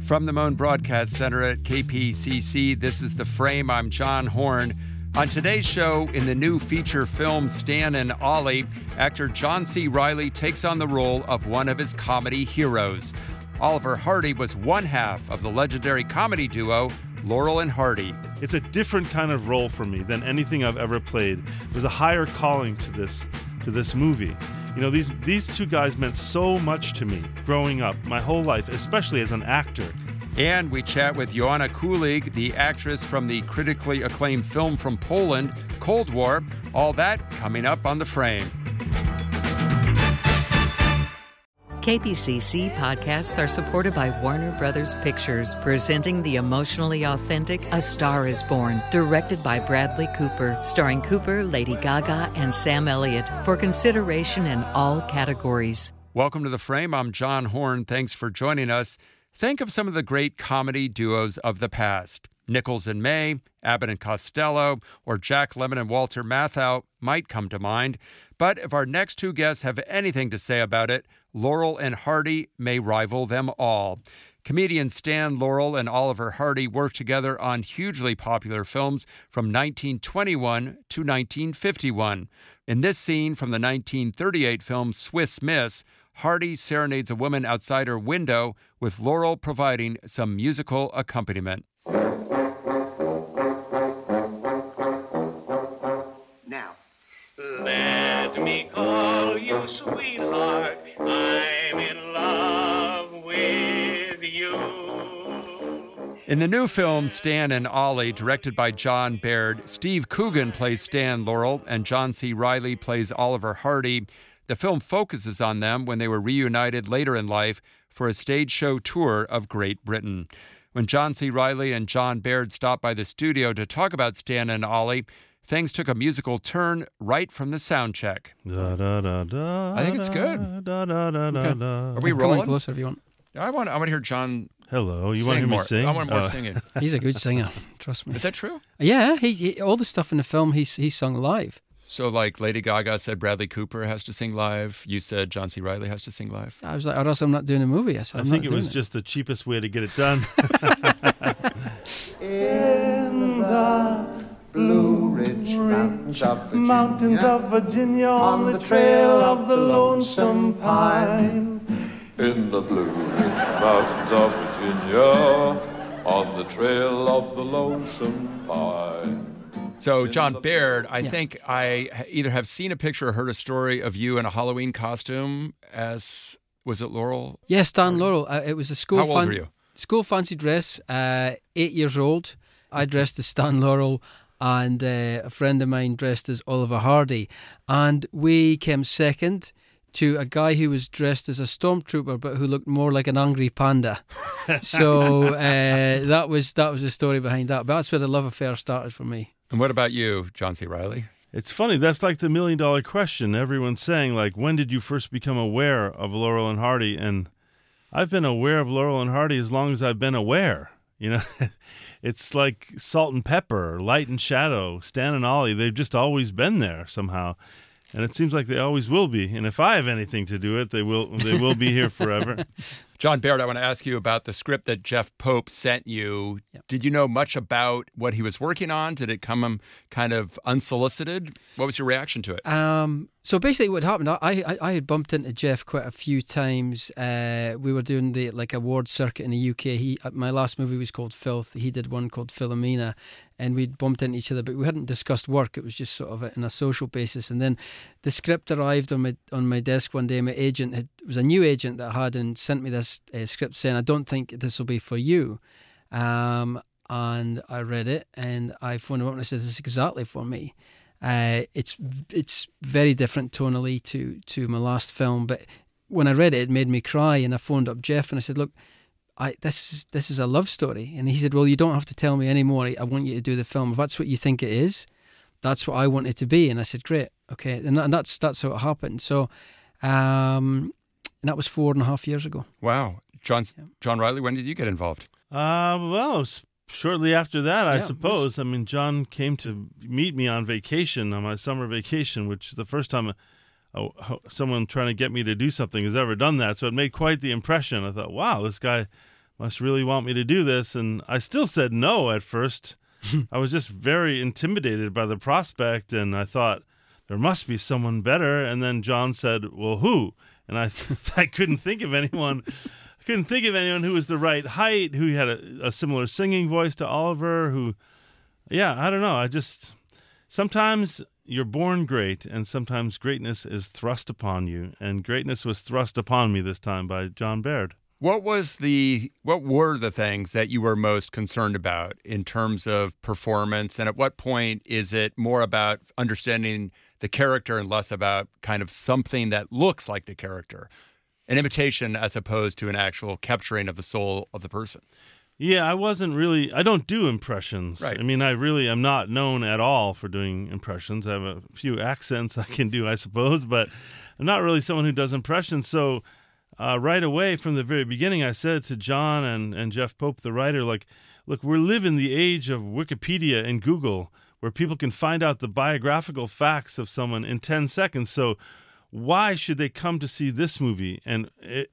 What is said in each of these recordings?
From the Moan Broadcast Center at KPCC, this is The Frame. I'm John Horn. On today's show, in the new feature film Stan and Ollie, actor John C. Reilly takes on the role of one of his comedy heroes. Oliver Hardy was one half of the legendary comedy duo Laurel and Hardy. It's a different kind of role for me than anything I've ever played. There's a higher calling to this movie. You know, these two guys meant so much to me growing up, my whole life, especially as an actor. And we chat with Joanna Kulig, the actress from the critically acclaimed film from Poland, Cold War. All that coming up on The Frame. KPCC podcasts are supported by Warner Brothers Pictures, presenting the emotionally authentic A Star is Born, directed by Bradley Cooper, starring Cooper, Lady Gaga, and Sam Elliott, for consideration in all categories. Welcome to The Frame. I'm John Horn. Thanks for joining us. Think of some of the great comedy duos of the past. Nichols and May, Abbott and Costello, or Jack Lemmon and Walter Matthau might come to mind. But if our next two guests have anything to say about it, Laurel and Hardy may rival them all. Comedians Stan Laurel and Oliver Hardy worked together on hugely popular films from 1921 to 1951. In this scene from the 1938 film Swiss Miss, Hardy serenades a woman outside her window, with Laurel providing some musical accompaniment. Now, let me call you sweetheart. I'm in love with you. In the new film Stan and Ollie, directed by John Baird, Steve Coogan plays Stan Laurel and John C. Reilly plays Oliver Hardy. The film focuses on them when they were reunited later in life for a stage show tour of Great Britain. When John C. Reilly and John Baird stopped by the studio to talk about Stan and Ollie, things took a musical turn right from the sound check. I think it's good. Okay. Are we Come rolling? on closer if you want. I want to hear John. Hello, you sing want to hear more. me sing? I want more singing. He's a good singer, trust me. Is that true? Yeah, he all the stuff in the film he sung live. So, like Lady Gaga said Bradley Cooper has to sing live. You said John C. Reilly has to sing live. I was like, or else I'm not doing a movie. I said, I I'm think not it was doing just the cheapest way to get it done. In the Blue Ridge Mountains of Virginia, on the trail of the lonesome pine. In the Blue Ridge Mountains of Virginia, on the trail of the lonesome pine. So, John Baird, I think I either have seen a picture or heard a story of you in a Halloween costume as, was it Laurel? Yes, Stan Laurel. It was a school How old were you? School fancy dress, 8 years old. I dressed as Stan Laurel, and a friend of mine dressed as Oliver Hardy. And we came second to a guy who was dressed as a stormtrooper but who looked more like an angry panda. So that was the story behind that. But that's where the love affair started for me. And what about you, John C. Reilly? It's funny, that's like the $1 million question. Everyone's saying, like, when did you first become aware of Laurel and Hardy? And I've been aware of Laurel and Hardy as long as I've been aware. You know, it's like salt and pepper, light and shadow, Stan and Ollie. They've just always been there somehow. And it seems like they always will be. And if I have anything to do it, they will be here forever. John Baird, I want to ask you about the script that Jeff Pope sent you. Yep. Did you know much about what he was working on? Did it come kind of unsolicited? What was your reaction to it? So basically what happened, I had bumped into Jeff quite a few times. We were doing the award circuit in the UK. My last movie was called Filth. He did one called Philomena, and we'd bumped into each other, but we hadn't discussed work. It was just sort of on a social basis. And then the script arrived on my desk one day. My agent was a new agent that I had and sent me this script saying, I don't think this will be for you. And I read it and I phoned him up and I said, this is exactly for me. It's very different tonally to my last film, but when I read it, it made me cry. And I phoned up Jeff and I said, look, this is a love story. And he said, well, you don't have to tell me anymore. I want you to do the film. If that's what you think it is, that's what I want it to be. And I said, great, okay. And that's how it happened. So, and that was 4.5 years ago. Wow. John Reilly, when did you get involved? Well, shortly after that, I suppose. I mean, John came to meet me on vacation, on my summer vacation, which is the first time someone trying to get me to do something has ever done that. So it made quite the impression. I thought, wow, this guy must really want me to do this. And I still said no at first. I was just very intimidated by the prospect, and I thought there must be someone better. And then John said, well, who? And I couldn't think of anyone. I couldn't think of anyone who was the right height, who had a similar singing voice to Oliver, I don't know. Sometimes you're born great, and sometimes greatness is thrust upon you. And greatness was thrust upon me this time by John Baird. What were the things that you were most concerned about in terms of performance? And at what point is it more about understanding the character and less about kind of something that looks like the character? An imitation as opposed to an actual capturing of the soul of the person. Yeah, I don't do impressions. Right. I mean, I really am not known at all for doing impressions. I have a few accents I can do, I suppose, but I'm not really someone who does impressions. So right away from the very beginning, I said to John and Jeff Pope, the writer, look, we live in the age of Wikipedia and Google, where people can find out the biographical facts of someone in 10 seconds. So why should they come to see this movie? And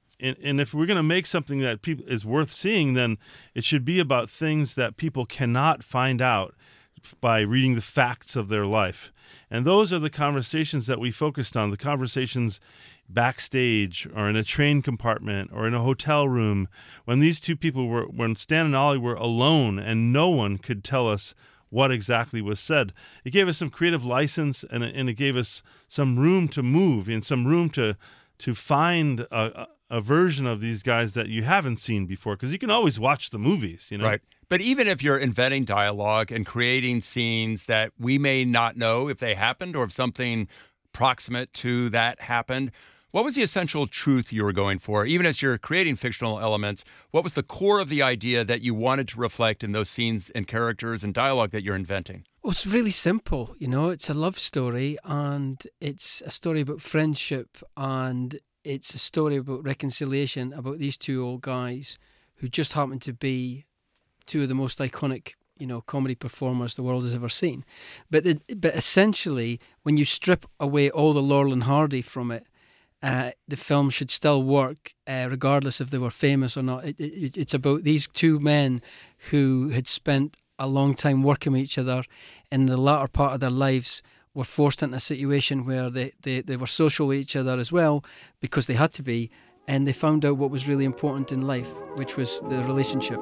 if we're going to make something that is worth seeing, then it should be about things that people cannot find out by reading the facts of their life. And those are the conversations that we focused on, the conversations backstage or in a train compartment or in a hotel room, when these two people when Stan and Ollie were alone and no one could tell us what exactly was said. It gave us some creative license, and it gave us some room to move and some room to find a version of these guys that you haven't seen before, because you can always watch the movies, Right. But even if you're inventing dialogue and creating scenes that we may not know if they happened or if something proximate to that happened, what was the essential truth you were going for? Even as you're creating fictional elements, what was the core of the idea that you wanted to reflect in those scenes and characters and dialogue that you're inventing? Well, it's really simple. It's a love story, and it's a story about friendship, and it's a story about reconciliation, about these two old guys who just happen to be two of the most iconic, comedy performers the world has ever seen. But essentially, when you strip away all the Laurel and Hardy from it, the film should still work, regardless if they were famous or not. It's about these two men who had spent a long time working with each other. In the latter part of their lives, were forced into a situation where they were social with each other as well, because they had to be, and they found out what was really important in life, which was the relationship.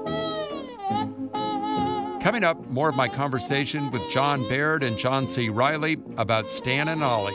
Coming up, more of my conversation with John Baird and John C. Reilly about Stan and Ollie.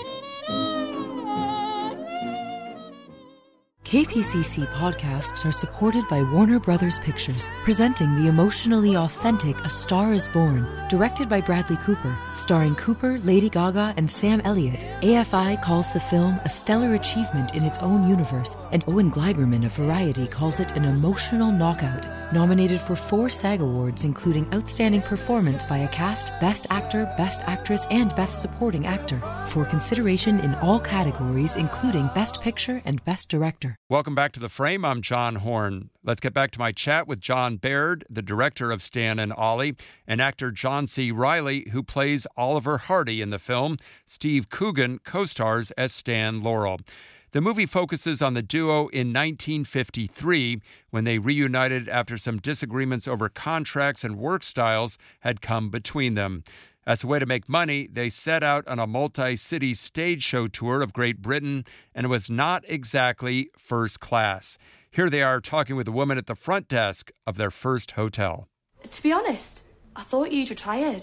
KPCC podcasts are supported by Warner Brothers Pictures, presenting the emotionally authentic A Star is Born, directed by Bradley Cooper, starring Cooper, Lady Gaga, and Sam Elliott. AFI calls the film a stellar achievement in its own universe, and Owen Gleiberman of Variety calls it an emotional knockout. Nominated for 4 SAG Awards, including Outstanding Performance by a Cast, Best Actor, Best Actress, and Best Supporting Actor, for consideration in all categories, including Best Picture and Best Director. Welcome back to The Frame. I'm John Horn. Let's get back to my chat with John Baird, the director of Stan and Ollie, and actor John C. Reilly, who plays Oliver Hardy in the film. Steve Coogan co-stars as Stan Laurel. The movie focuses on the duo in 1953, when they reunited after some disagreements over contracts and work styles had come between them. As a way to make money, they set out on a multi-city stage show tour of Great Britain, and it was not exactly first class. Here they are talking with a woman at the front desk of their first hotel. To be honest, I thought you'd retired.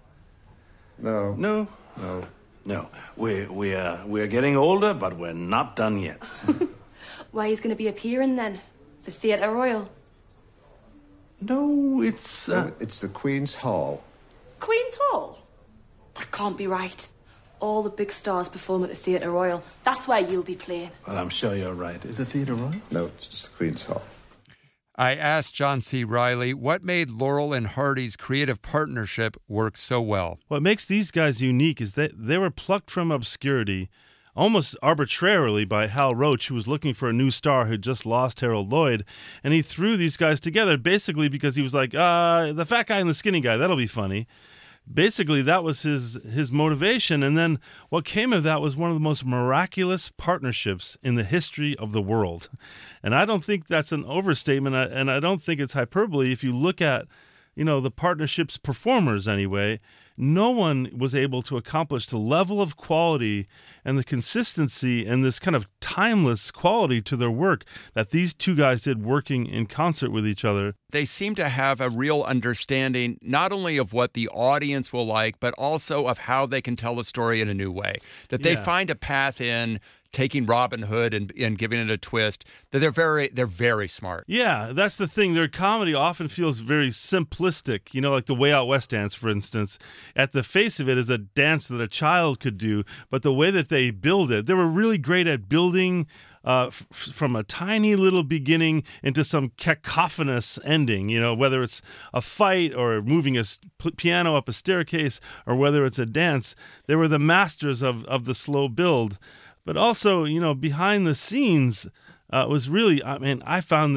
No. We're getting older, but we're not done yet. Where he's going to be appearing then? The Theatre Royal? No, it's the Queen's Hall. Queen's Hall? That can't be right. All the big stars perform at the Theatre Royal. That's where you'll be playing. Well, I'm sure you're right. Is the Theatre Royal? No, it's just the Queen's Hall. I asked John C. Reilly what made Laurel and Hardy's creative partnership work so well. What makes these guys unique is that they were plucked from obscurity almost arbitrarily by Hal Roach, who was looking for a new star who just lost Harold Lloyd, and he threw these guys together basically because he was like, the fat guy and the skinny guy, that'll be funny. basically that was his motivation. And then what came of that was one of the most miraculous partnerships in the history of the world. And I don't think that's an overstatement, and I don't think it's hyperbole. If you look at, the partnership's performers anyway, no one was able to accomplish the level of quality and the consistency and this kind of timeless quality to their work that these two guys did working in concert with each other. They seem to have a real understanding not only of what the audience will like, but also of how they can tell a story in a new way. That they find a path in taking Robin Hood and giving it a twist, that they're very smart. Yeah, that's the thing. Their comedy often feels very simplistic, like the Way Out West dance, for instance. At the face of it is a dance that a child could do, but the way that they build it, they were really great at building from a tiny little beginning into some cacophonous ending, whether it's a fight or moving a piano up a staircase or whether it's a dance. They were the masters of the slow build. But also, behind the scenes was really, I found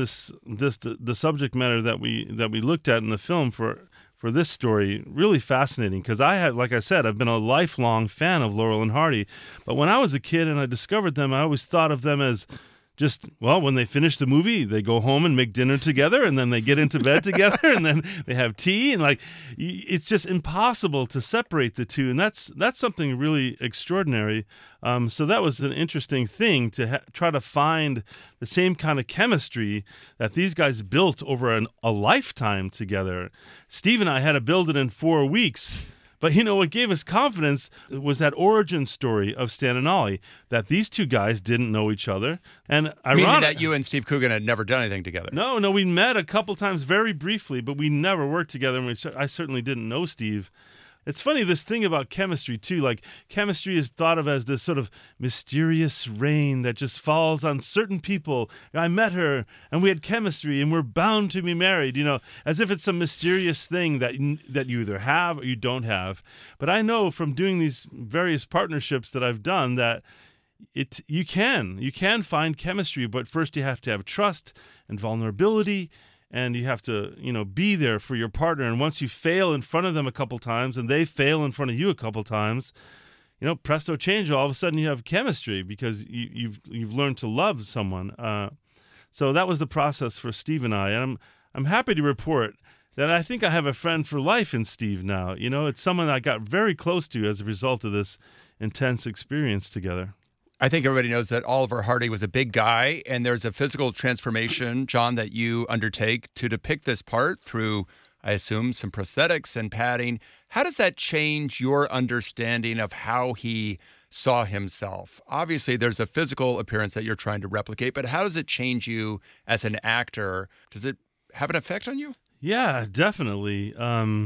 the subject matter that we looked at in the film for this story really fascinating, because like I said, I've been a lifelong fan of Laurel and Hardy. But when I was a kid and I discovered them, I always thought of them as just, when they finish the movie, they go home and make dinner together, and then they get into bed together, and then they have tea, and it's just impossible to separate the two, and that's something really extraordinary. So that was an interesting thing to try to find the same kind of chemistry that these guys built over a lifetime together. Steve and I had to build it in 4 weeks. But what gave us confidence was that origin story of Stan and Ollie, that these two guys didn't know each other. And meaning that you and Steve Coogan had never done anything together. No, we met a couple times very briefly, but we never worked together, and I certainly didn't know Steve. It's funny, this thing about chemistry, too. Like, chemistry is thought of as this sort of mysterious rain that just falls on certain people. I met her, and we had chemistry, and we're bound to be married, as if it's some mysterious thing that you either have or you don't have. But I know from doing these various partnerships that I've done that you can find chemistry, but first you have to have trust and vulnerability. And you have to, be there for your partner. And once you fail in front of them a couple times and they fail in front of you a couple times, presto change, all of a sudden you have chemistry because you've learned to love someone. So that was the process for Steve and I. And I'm happy to report that I think I have a friend for life in Steve now. It's someone I got very close to as a result of this intense experience together. I think everybody knows that Oliver Hardy was a big guy, and there's a physical transformation, John, that you undertake to depict this part through, I assume, some prosthetics and padding. How does that change your understanding of how he saw himself? Obviously, there's a physical appearance that you're trying to replicate, but how does it change you as an actor? Does it have an effect on you? Yeah, definitely.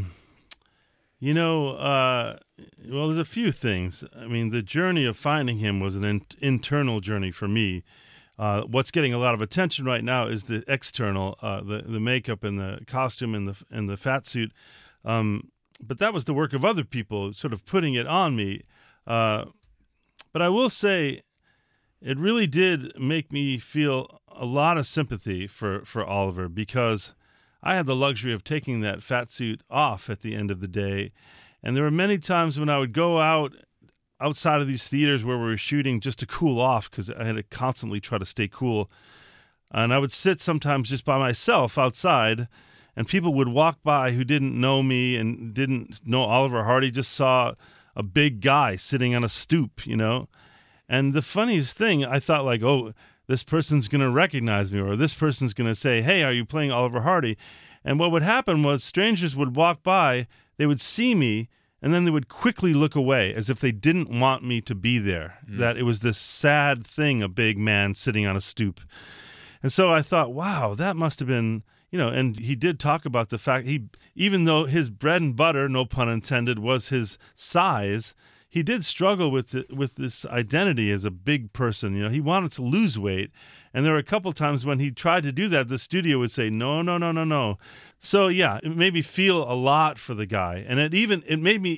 Well, there's a few things. The journey of finding him was an internal journey for me. What's getting a lot of attention right now is the external, the makeup and the costume and the fat suit. But that was the work of other people, sort of putting it on me. But I will say, it really did make me feel a lot of sympathy for Oliver, because I had the luxury of taking that fat suit off at the end of the day. And there were many times when I would go outside of these theaters where we were shooting just to cool off, because I had to constantly try to stay cool. And I would sit sometimes just by myself outside, and people would walk by who didn't know me and didn't know Oliver Hardy, just saw a big guy sitting on a stoop, And the funniest thing, I thought this person's going to recognize me, or this person's going to say, hey, are you playing Oliver Hardy? And what would happen was strangers would walk by, they would see me, and then they would quickly look away as if they didn't want me to be there, that it was this sad thing, a big man sitting on a stoop. And so I thought, wow, that must have been, and he did talk about the fact even though his bread and butter, no pun intended, was his size, he did struggle with this identity as a big person. He wanted to lose weight. And there were a couple times when he tried to do that, the studio would say, no. So, yeah, it made me feel a lot for the guy. And it made me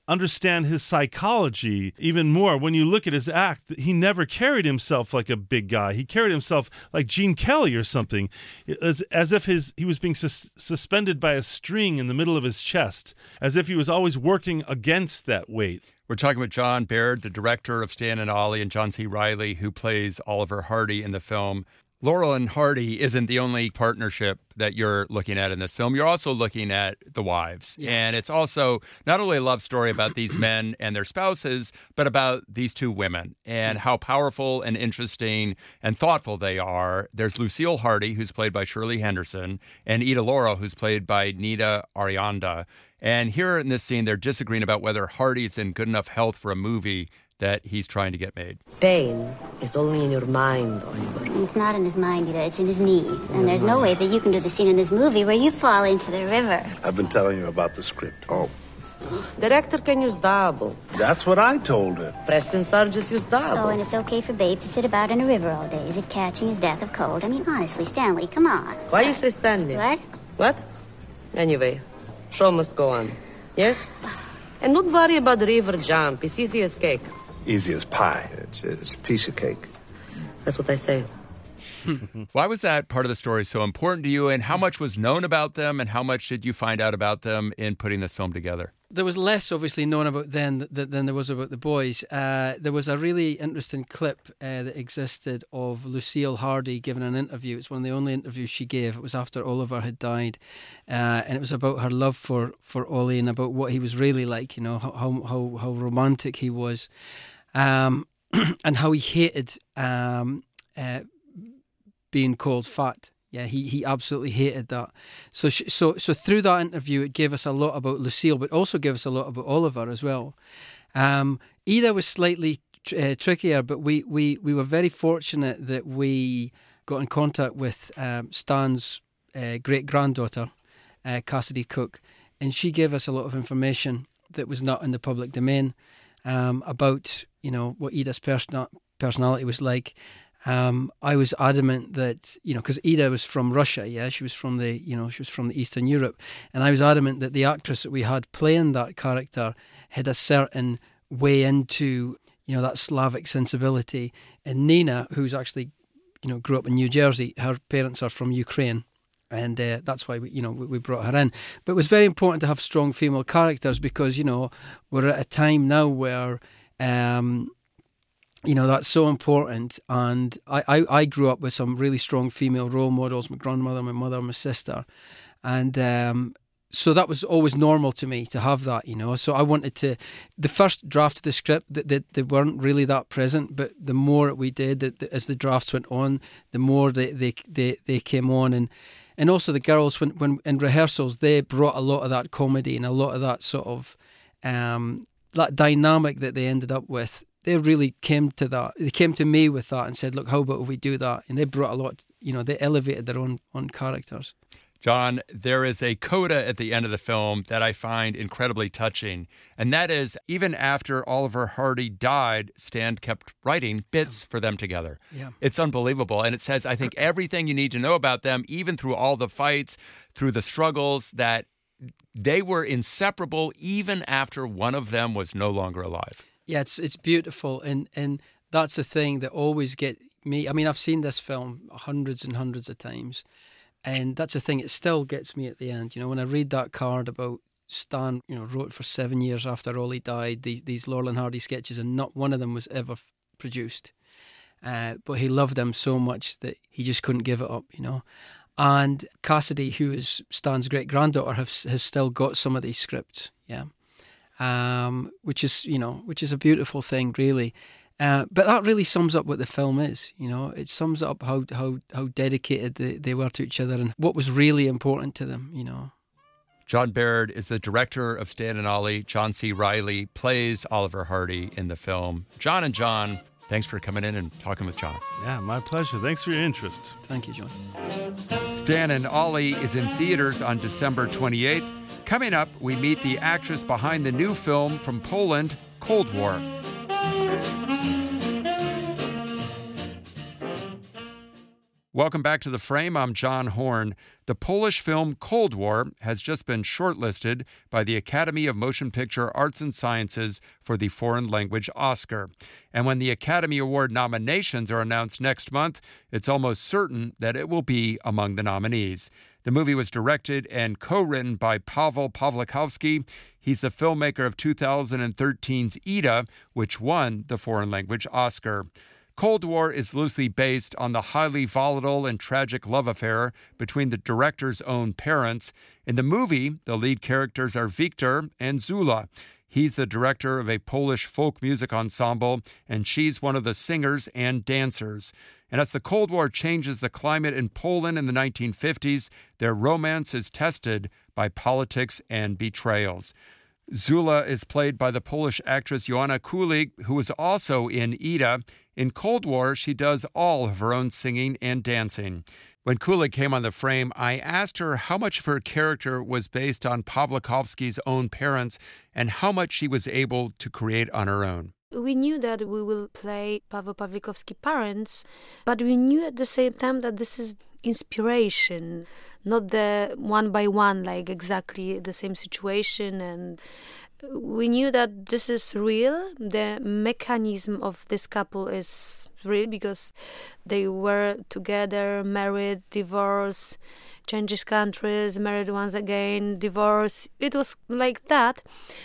understand his psychology even more. When you look at his act, he never carried himself like a big guy. He carried himself like Gene Kelly or something, as if he was being suspended by a string in the middle of his chest, as if he was always working against that weight. We're talking with John Baird, the director of Stan and Ollie, and John C. Reilly, who plays Oliver Hardy in the film. Laurel and Hardy isn't the only partnership that you're looking at in this film. You're also looking at the wives. Yeah. And it's also not only a love story about these men and their spouses, but about these two women and how powerful and interesting and thoughtful they are. There's Lucille Hardy, who's played by Shirley Henderson, and Ida Laurel, who's played by Nita Arianda. And here in this scene, they're disagreeing about whether Hardy's in good enough health for a movie that he's trying to get made. Pain is only in your mind, Oliver. It's not in his mind, Ida. It's in his knee. And there's no way that you can do the scene in this movie where you fall into the river. I've been telling you about the script. Oh. Director can use double. That's what I told her. Preston Sturges used double. Oh, and it's okay for Babe to sit about in a river all day. Is it catching his death of cold? I mean, honestly, Stanley, come on. Why you say Stanley? What? What? Anyway, show must go on. Yes? And don't worry about the river jump. It's easy as cake. Easy as pie. It's a piece of cake. That's what I say. Why was that part of the story so important to you, and how much was known about them, and how much did you find out about them in putting this film together? There was less, obviously, known about them than there was about the boys. There was a really interesting clip that existed of Lucille Hardy giving an interview. It's one of the only interviews she gave. It was after Oliver had died, and it was about her love for Ollie and about what he was really like. You know, how romantic he was, and how he hated being called fat. Yeah, he absolutely hated that. So through that interview, it gave us a lot about Lucille, but also gave us a lot about Oliver as well. Ida was slightly trickier, but we were very fortunate that we got in contact with Stan's great-granddaughter, Cassidy Cook, and she gave us a lot of information that was not in the public domain about, you know, what Ida's personality was like. I was adamant that, you know, because Ida was from Russia, yeah, she was from the Eastern Europe, and I was adamant that the actress that we had playing that character had a certain way into, you know, that Slavic sensibility. And Nina, who's actually, you know, grew up in New Jersey, her parents are from Ukraine, and that's why we brought her in. But it was very important to have strong female characters because, you know, we're at a time now where you know, that's so important. And I grew up with some really strong female role models, my grandmother, my mother, my sister. And so that was always normal to me to have that, you know. So I wanted to, the first draft of the script, they weren't really that present, but the more we did, as the drafts went on, the more they came on. And also the girls, when in rehearsals, they brought a lot of that comedy and a lot of that sort of, that dynamic that they ended up with. They really came to that. They came to me with that and said, look, how about if we do that? And they brought a lot, you know, they elevated their own characters. John, there is a coda at the end of the film that I find incredibly touching. And that is, even after Oliver Hardy died, Stan kept writing bits for them together. Yeah. It's unbelievable. And it says, I think, everything you need to know about them, even through all the fights, through the struggles, that they were inseparable even after one of them was no longer alive. Yeah, it's beautiful, and that's the thing that always get me. I mean, I've seen this film hundreds and hundreds of times, and that's the thing. It still gets me at the end. You know, when I read that card about Stan, you know, wrote for 7 years after Ollie died these Laurel and Hardy sketches, and not one of them was ever produced. But he loved them so much that he just couldn't give it up. You know. And Cassidy, who is Stan's great-granddaughter, has still got some of these scripts. Yeah. Which is a beautiful thing, really. But that really sums up what the film is. You know, it sums up how dedicated they were to each other and what was really important to them. You know. John Baird is the director of Stan and Ollie. John C. Reilly plays Oliver Hardy in the film. John and John, thanks for coming in and talking with John. Yeah, my pleasure. Thanks for your interest. Thank you, John. Stan and Ollie is in theaters on December 28th. Coming up, we meet the actress behind the new film from Poland, Cold War. Welcome back to The Frame. I'm John Horn. The Polish film Cold War has just been shortlisted by the Academy of Motion Picture Arts and Sciences for the Foreign Language Oscar. And when the Academy Award nominations are announced next month, it's almost certain that it will be among the nominees. The movie was directed and co-written by Paweł Pawlikowski. He's the filmmaker of 2013's Ida, which won the Foreign Language Oscar. Cold War is loosely based on the highly volatile and tragic love affair between the director's own parents. In the movie, the lead characters are Victor and Zula. He's the director of a Polish folk music ensemble, and she's one of the singers and dancers. And as the Cold War changes the climate in Poland in the 1950s, their romance is tested by politics and betrayals. Zula is played by the Polish actress Joanna Kulig, who was also in Ida. In Cold War, she does all of her own singing and dancing. When Kulig came on The Frame, I asked her how much of her character was based on Pawlikowski's own parents and how much she was able to create on her own. We knew that we will play Paweł Pawlikowski's parents, but we knew at the same time that this is inspiration, not the one by one, like exactly the same situation. And we knew that this is real. The mechanism of this couple is real because they were together, married, divorced, changes countries, married once again, divorced. It was like that.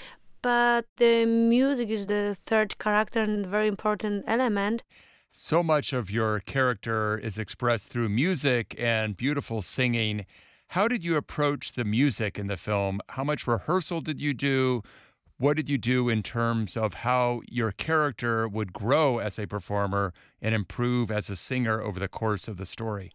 But the music is the third character and very important element. So much of your character is expressed through music and beautiful singing. How did you approach the music in the film? How much rehearsal did you do? What did you do in terms of how your character would grow as a performer and improve as a singer over the course of the story?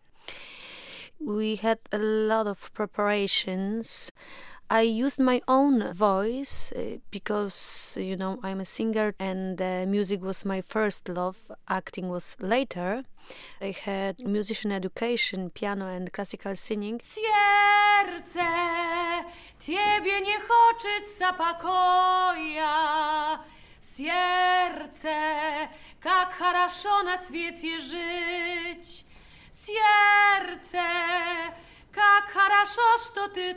We had a lot of preparations. I used my own voice because, I'm a singer and music was my first love. Acting was later. I had musician education, piano and classical singing. Serce Ciebie nie хочется покоя. Сердце, как хорошо на свете жить. Сердце, как хорошо, что ты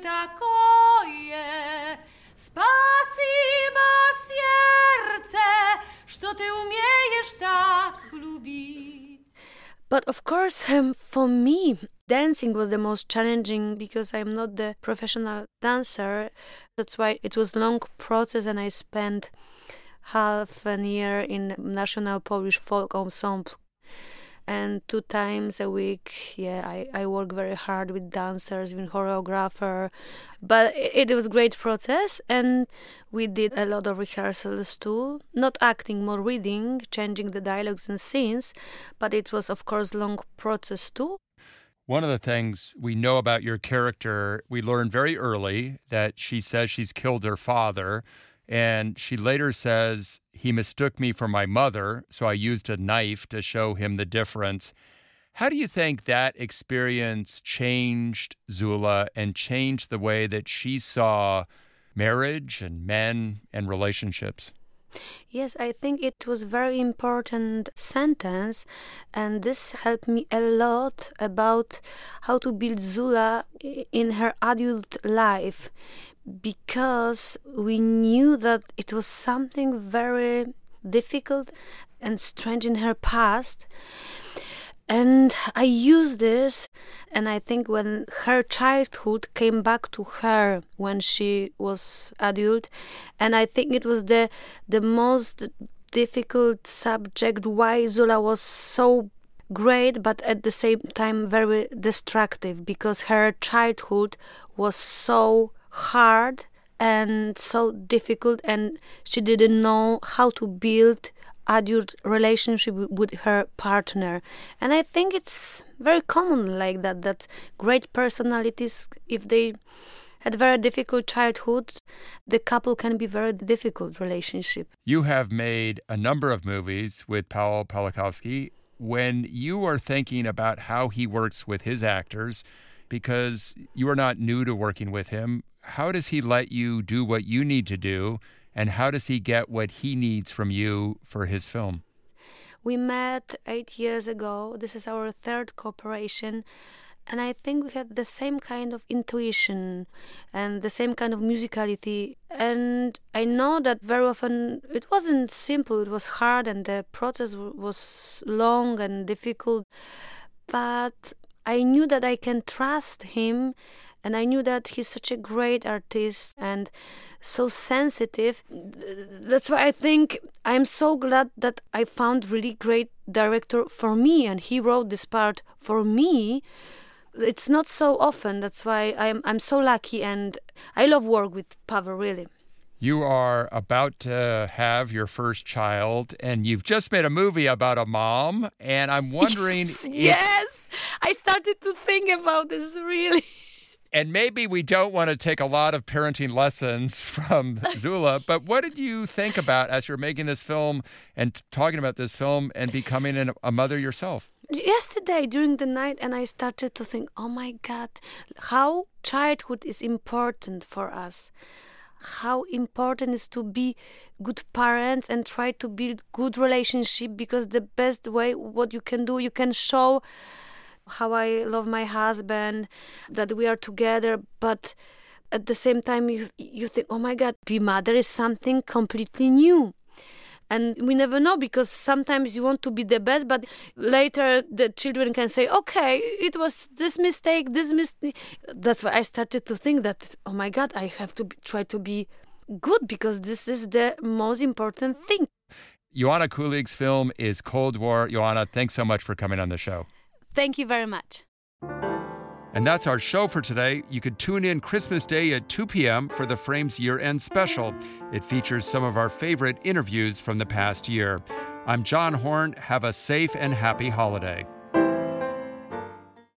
такое. Спасибо, сердце, что ты умеешь так любить. But of course, for me, dancing was the most challenging because I'm not the professional dancer. That's why it was a long process and I spent half a year in National Polish Folk Ensemble. And 2 times a week, I work very hard with dancers, with choreographer. But it was a great process, and we did a lot of rehearsals too. Not acting, more reading, changing the dialogues and scenes. But it was, of course, a long process too. One of the things we know about your character, we learned very early that she says she's killed her father. And she later says, he mistook me for my mother, so I used a knife to show him the difference. How do you think that experience changed Zula and changed the way that she saw marriage and men and relationships? Yes, I think it was a very important sentence, and this helped me a lot about how to build Zula in her adult life, because we knew that it was something very difficult and strange in her past. And I used this, and I think when her childhood came back to her when she was adult, and I think it was the most difficult subject, why Zula was so great, but at the same time very destructive, because her childhood was so hard and so difficult, and she didn't know how to build adult relationship with her partner. And I think it's very common like that great personalities, if they had very difficult childhood, the couple can be very difficult relationship. You have made a number of movies with Paweł Pawlikowski. When you are thinking about how he works with his actors, because you are not new to working with him, how does he let you do what you need to do? And how does he get what he needs from you for his film? We met 8 years ago. This is our third cooperation. And I think we had the same kind of intuition and the same kind of musicality. And I know that very often it wasn't simple, it was hard, and the process was long and difficult. But I knew that I can trust him, and I knew that he's such a great artist and so sensitive. That's why I think I'm so glad that I found really great director for me, and he wrote this part for me. It's not so often. That's why I'm so lucky, and I love work with Paweł, really. You are about to have your first child, and you've just made a movie about a mom, and I'm wondering... Yes! I started to think about this, really. And maybe we don't want to take a lot of parenting lessons from Zula, but what did you think about as you're making this film and talking about this film and becoming a mother yourself? Yesterday during the night, and I started to think, oh my God, how childhood is important for us. How important is to be good parents and try to build good relationship, because the best way what you can do, you can show how I love my husband, that we are together, but at the same time you think, oh my God, be mother is something completely new. And we never know, because sometimes you want to be the best, but later the children can say, okay, it was this mistake. That's why I started to think that, oh my God, I have to try to be good, because this is the most important thing. Joanna Kulig's film is Cold War. Joanna, thanks so much for coming on the show. Thank you very much. And that's our show for today. You could tune in Christmas Day at 2 p.m. for the Frames Year-End Special. It features some of our favorite interviews from the past year. I'm John Horn. Have a safe and happy holiday.